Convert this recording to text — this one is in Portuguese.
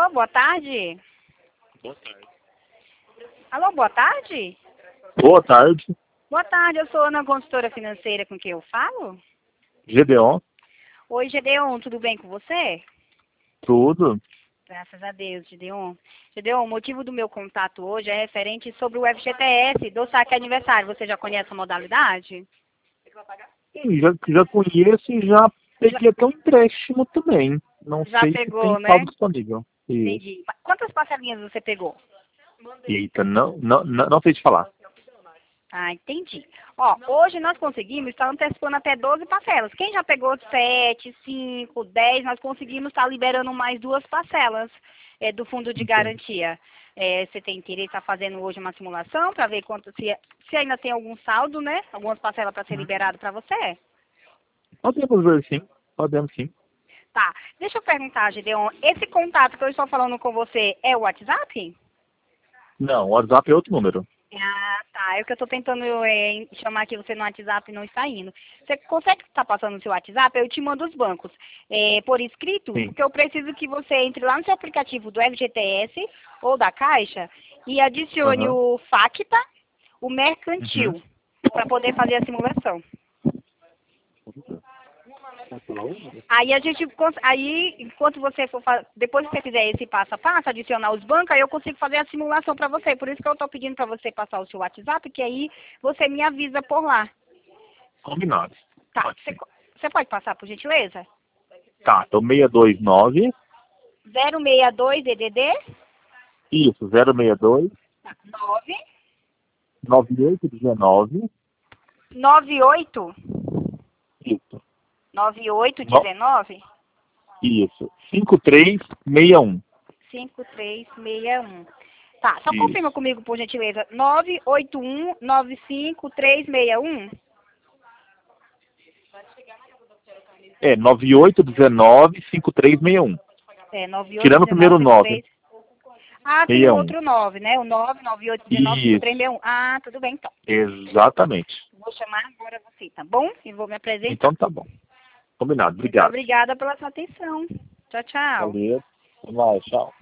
Alô, boa tarde. Boa tarde. Alô, boa tarde. Boa tarde. Boa tarde, eu sou Ana, consultora financeira, com quem eu falo? Gedeon. Oi, Gedeon, tudo bem com você? Tudo. Graças a Deus, Gedeon. Gedeon, o motivo do meu contato hoje é referente sobre o FGTS do saque aniversário. Você já conhece a modalidade? Sim, já conheço e já peguei até um empréstimo também. Não Já sei se pegou, tem saldo né? disponível. Isso. Entendi. Quantas parcelinhas você pegou? Eita, não sei te falar. Ah, entendi. Ó, hoje nós conseguimos estar antecipando até 12 parcelas. Quem já pegou 7, 5, 10, nós conseguimos estar liberando mais 2 parcelas do fundo de Entendi. garantia. Você tem interesse em estar fazendo hoje uma simulação para ver se ainda tem algum saldo, né? Algumas parcelas para ser liberado para você? Podemos ver sim. Podemos sim. Tá. Deixa eu perguntar, Gideon. Esse contato que eu estou falando com você é o WhatsApp? Não, o WhatsApp é outro número. Ah, tá. É o que eu estou tentando chamar aqui você no WhatsApp e não está indo. Você consegue estar passando o seu WhatsApp? Eu te mando os bancos por escrito, Sim. porque eu preciso que você entre lá no seu aplicativo do FGTS ou da Caixa e adicione Aham. o FACTA, o Uhum. mercantil, para poder fazer a simulação. Aí a gente, aí enquanto você for, depois que você fizer esse passo a passo, adicionar os bancos, aí eu consigo fazer a simulação para você. Por isso que eu estou pedindo para você passar o seu WhatsApp, que aí você me avisa por lá. Combinado. Tá? Pode Você, sim. você pode passar, por gentileza? Tá, então 629. 062 DDD Isso, 062 9 9819. 98 Isso. 9819 Isso. 5361. 5361. Tá, só confirma Isso. comigo, por gentileza. 98195 361. É, 9819-5361. Tirando o primeiro 9. 981953. Ah, tem o 61. outro 9, né? O 998195361. Isso. Ah, tudo bem, então. Exatamente. Vou chamar agora você, tá bom? E vou me apresentar. Então tá bom. Combinado. Muito Obrigado. obrigada pela sua atenção. Tchau, tchau. Valeu. Até mais. Tchau.